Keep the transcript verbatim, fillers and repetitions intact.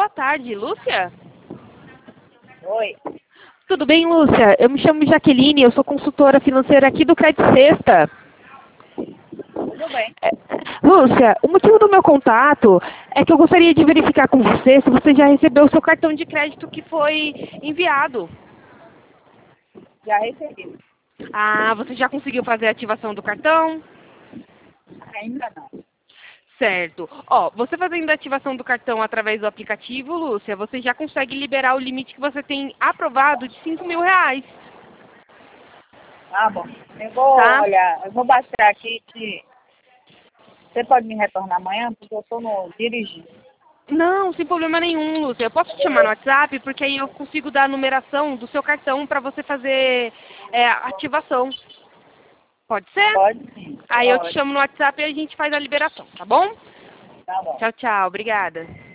boa tarde, Lúcia? Oi. Tudo bem, Lúcia? Eu me chamo Jaqueline, eu sou consultora financeira aqui do Crédito Sexta. Tudo bem. É, Lúcia, o motivo do meu contato é que eu gostaria de verificar com você se você já recebeu o seu cartão de crédito que foi enviado. Já recebi. Ah, você já conseguiu fazer a ativação do cartão? Ainda não. Certo. Ó, você fazendo a ativação do cartão através do aplicativo, Lúcia, você já consegue liberar o limite que você tem aprovado de cinco mil reais. Tá bom. Eu vou Tá? olhar, eu vou baixar aqui que você pode me retornar amanhã, porque eu estou no dirigindo. Não, sem problema nenhum, Lúcia. Eu posso te chamar no WhatsApp, porque aí eu consigo dar a numeração do seu cartão para você fazer é, a ativação. Pode ser? Pode sim. Aí eu te Pode. chamo no WhatsApp e a gente faz a liberação, tá bom? Tá bom. Tchau, tchau. Obrigada.